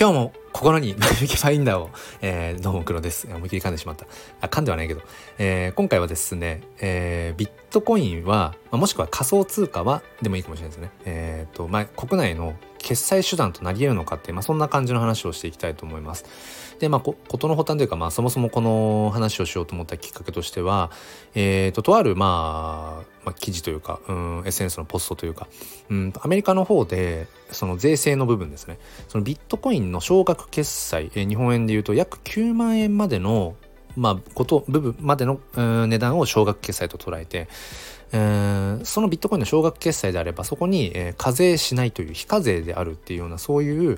今日も心に前向きファインダーを、どうも黒です。思いっきり噛んでしまった。噛んではないけど、今回はですね、ビットコインは、もしくは仮想通貨はでもいいかもしれないですね。国内の決済手段となり得るのかって、そんな感じの話をしていきたいと思います。で、事の発端というか、そもそもこの話をしようと思ったきっかけとしては、とある、記事というか、SNS のポストというか、アメリカの方で、その税制の部分ですね。そのビットコインの少額決済、日本円でいうと約9万円までの、部分までの、値段を少額決済と捉えて、そのビットコインの少額決済であればそこに、課税しないという非課税であるっていうようなそういう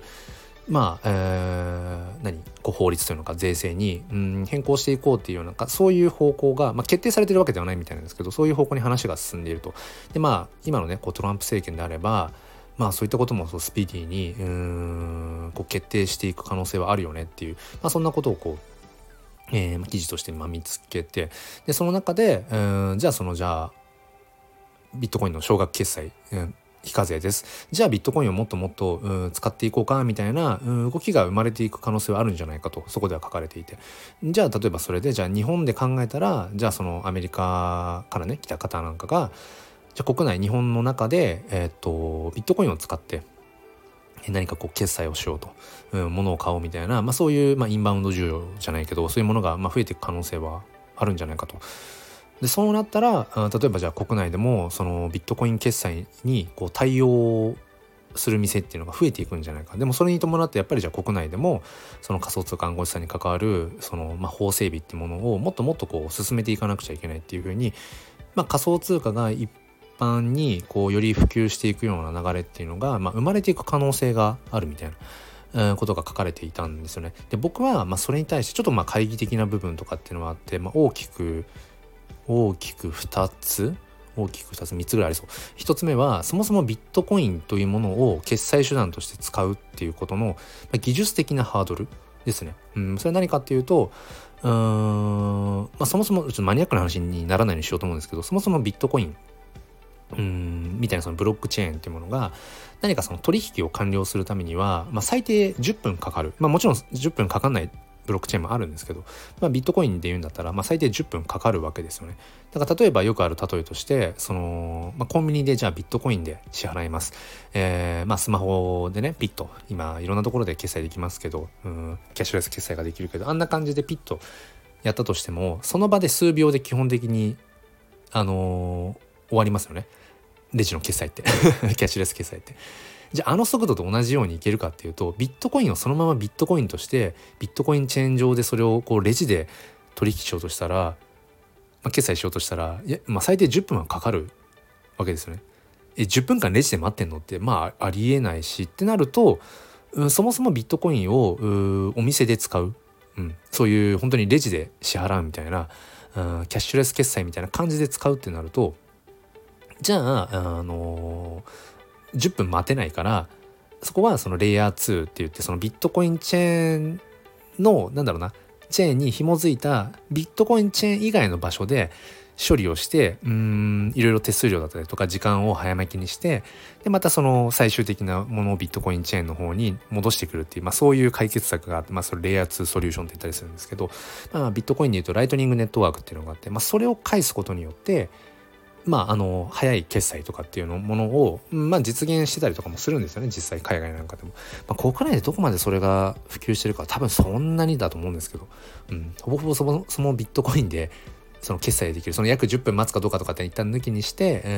法律というのか税制に、変更していこうっていうようなそういう方向が、決定されてるわけではないみたいなんですけど、そういう方向に話が進んでいると。で今のねトランプ政権であればそういったこともスピーディーに決定していく可能性はあるよねっていう、そんなことを記事として見つけて、でその中でじゃあビットコインの少額決済、非課税です。じゃあビットコインをもっともっと使っていこうかみたいな動きが生まれていく可能性はあるんじゃないかとそこでは書かれていて、じゃあ例えばそれでじゃあ日本で考えたら、じゃあそのアメリカからね来た方なんかがじゃあ国内日本の中でビットコインを使って何か決済をしようと、物を買おうみたいな、そういう、インバウンド需要じゃないけどそういうものが増えていく可能性はあるんじゃないかと。でそうなったら例えばじゃあ国内でもそのビットコイン決済に対応する店っていうのが増えていくんじゃないか。でもそれに伴ってやっぱりじゃあ国内でもその仮想通貨暗号資産に関わるその法整備っていうものをもっともっと進めていかなくちゃいけないっていうふうに、仮想通貨が一般により普及していくような流れっていうのが、生まれていく可能性があるみたいなことが書かれていたんですよね。で僕はそれに対してちょっと懐疑的な部分とかっていうのがあって、大きく2つ3つぐらいありそう。1つ目はそもそもビットコインというものを決済手段として使うっていうことの技術的なハードルですね。それは何かっていうとそもそもちょっとマニアックな話にならないようにしようと思うんですけど、そもそもビットコインみたいなそのブロックチェーンっていうものが何かその取引を完了するためには、最低10分かかる。もちろん10分かかんないブロックチェーンもあるんですけど、ビットコインで言うんだったら、最低10分かかるわけですよね。だから例えばよくある例えとしてその、コンビニでじゃあビットコインで支払います。スマホでねピッと今いろんなところで決済できますけど、キャッシュレス決済ができるけど、あんな感じでピッとやったとしてもその場で数秒で基本的に終わりますよね、レジの決済ってキャッシュレス決済って。じゃあ速度と同じようにいけるかっていうと、ビットコインをそのままビットコインとしてビットコインチェーン上でそれをレジで取引しようとしたら、決済しようとしたら最低10分はかかるわけですよね。10分間レジで待ってんのってありえないしってなると、そもそもビットコインをお店で使う、そういう本当にレジで支払うみたいな、キャッシュレス決済みたいな感じで使うってなると、じゃあ、10分待てないから、そこはそのレイヤー2って言ってそのビットコインチェーンのチェーンに紐づいたビットコインチェーン以外の場所で処理をしていろいろ手数料だったりとか時間を早めきにして、でまたその最終的なものをビットコインチェーンの方に戻してくるっていう、そういう解決策があって、それレイヤー2ソリューションって言ったりするんですけど、ビットコインで言うとライトニングネットワークっていうのがあって、それを返すことによって早い決済とかっていうものを、実現してたりとかもするんですよね、実際海外なんかでも。国内でどこまでそれが普及してるか多分そんなにだと思うんですけど、ほぼほぼそのビットコインでその決済できる、その約10分待つかどうかとかって一旦抜きにして、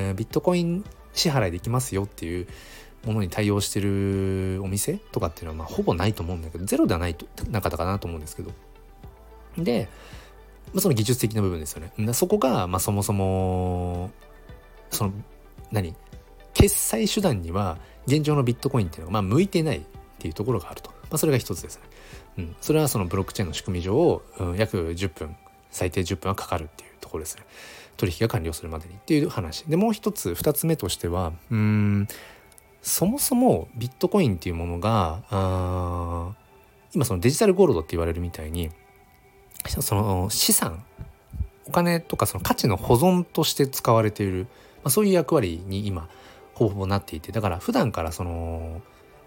ビットコイン支払いできますよっていうものに対応してるお店とかっていうのはほぼないと思うんだけど、ゼロではないとなかったかなと思うんですけど、でその技術的な部分ですよね。そこがそもそもその決済手段には現状のビットコインっていうのが向いてないっていうところがあると。それが一つですね。それはそのブロックチェーンの仕組み上、約10分最低10分はかかるっていうところですね。取引が完了するまでにっていう話で、もう一つ2つ目としてはそもそもビットコインっていうものが今そのデジタルゴールドって言われるみたいにその資産お金とかその価値の保存として使われている、そういう役割に今ほぼほぼなっていて、だから普段からその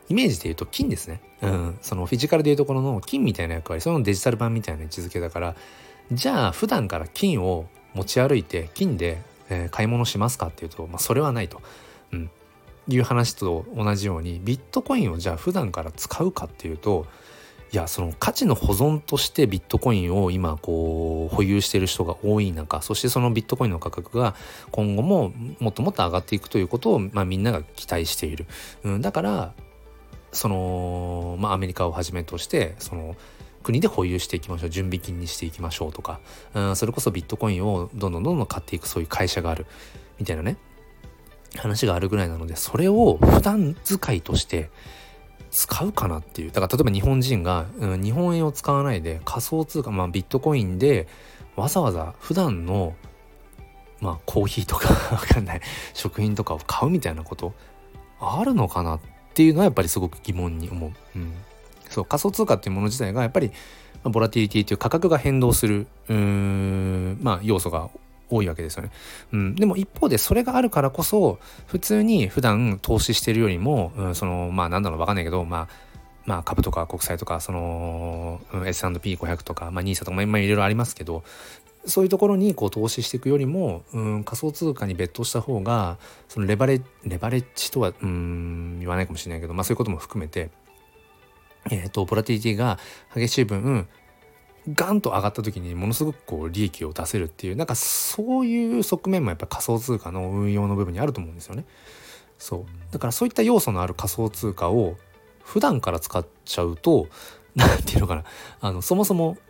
イメージで言うと金ですね。そのフィジカルでいうところの金みたいな役割、そのデジタル版みたいな位置づけだから、じゃあ普段から金を持ち歩いて金で、買い物しますかっていうと、それはないと、いう話と同じように、ビットコインをじゃあ普段から使うかっていうと、いや、その価値の保存としてビットコインを今こう保有している人が多い中、そしてそのビットコインの価格が今後ももっともっと上がっていくということを、みんなが期待している。だからそのアメリカをはじめとしてその国で保有していきましょう、準備金にしていきましょうとか、それこそビットコインをどんどん買っていくそういう会社があるみたいなね話があるぐらいなので、それを普段使いとして使うかなっていう。だから例えば日本人が、日本円を使わないで仮想通貨、ビットコインでわざわざ普段のコーヒーとかわかんない食品とかを買うみたいなことあるのかなっていうのはやっぱりすごく疑問に思う。そう、仮想通貨っていうもの自体がやっぱりボラティリティという価格が変動する要素が多いわけですよね。でも一方でそれがあるからこそ普通に普段投資してるよりも、そのなんだろうわかんないけど株とか国債とかその、S&P500 とかNISA とか今いろいろありますけど、そういうところにこう投資していくよりも、仮想通貨にベットした方がそのレバレッジとは言わないかもしれないけど、そういうことも含めてボラティリティが激しい分ガンと上がった時にものすごくこう利益を出せるっていう、そういう側面もやっぱり仮想通貨の運用の部分にあると思うんですよね。そうだからそういった要素のある仮想通貨を普段から使っちゃうとなんていうのかな、そもそも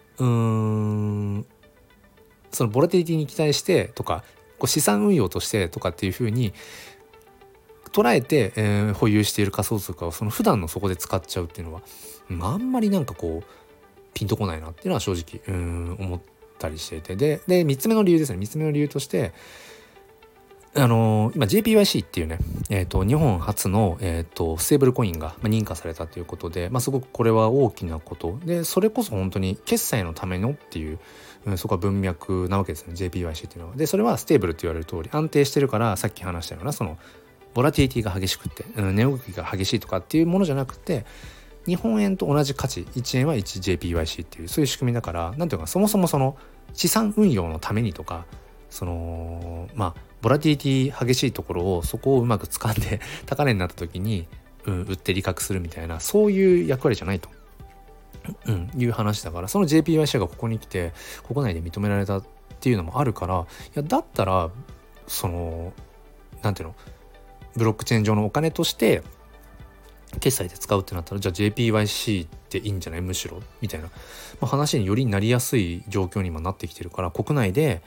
そのボラティリティに期待してとかこう資産運用としてとかっていう風に捉えて、保有している仮想通貨をその普段のそこで使っちゃうっていうのは、あんまりこうピンとこないなっていうのは正直思ったりしていて、で3つ目の理由ですね。3つ目の理由として今 JPYC っていうね、日本初の、ステーブルコインが認可されたということで、すごくこれは大きなことで、それこそ本当に決済のためのっていう、そこは文脈なわけですね、 JPYC っていうのは。でそれはステーブルって言われる通り安定してるから、さっき話したようなそのボラティリティが激しくて、値動きが激しいとかっていうものじゃなくて、日本円と同じ価値、1円は 1JPYC っていうそういう仕組みだから、なんていうか、そもそもその資産運用のためにとか、そのボラティリティ激しいところをそこをうまく掴んで高値になった時に、売って利確するみたいな、そういう役割じゃないと、いう話だから、その JPYC がここに来て国内で認められたっていうのもあるから、いやだったらそのなんていうの、ブロックチェーン上のお金として決済で使うってなったら、じゃあ JPYC っていいんじゃない、むしろみたいな、話によりなりやすい状況に今なってきてるから、国内で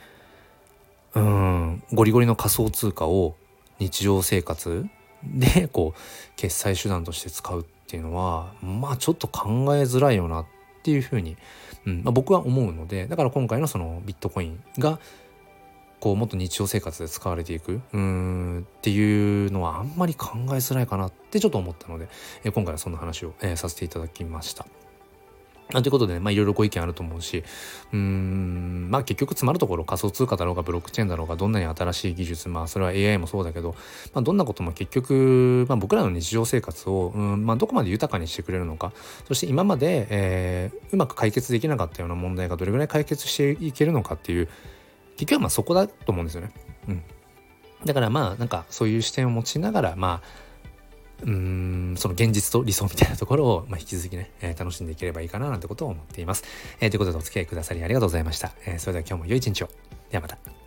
ゴリゴリの仮想通貨を日常生活でこう決済手段として使うっていうのはちょっと考えづらいよなっていうふうに、僕は思うので、だから今回のそのビットコインがこうもっと日常生活で使われていくっていうのはあんまり考えづらいかなってちょっと思ったので、今回はそんな話を、させていただきました。ということで、いろいろご意見あると思うし、結局詰まるところ、仮想通貨だろうがブロックチェーンだろうが、どんなに新しい技術、それは AI もそうだけど、どんなことも結局、僕らの日常生活を、どこまで豊かにしてくれるのか、そして今まで、うまく解決できなかったような問題がどれぐらい解決していけるのかっていう、結局はそこだと思うんですよね。だからそういう視点を持ちながら、その現実と理想みたいなところを、引き続きね、楽しんでいければいいかななんてことを思っています。ということでお付き合いくださりありがとうございました。それでは今日も良い一日を。ではまた。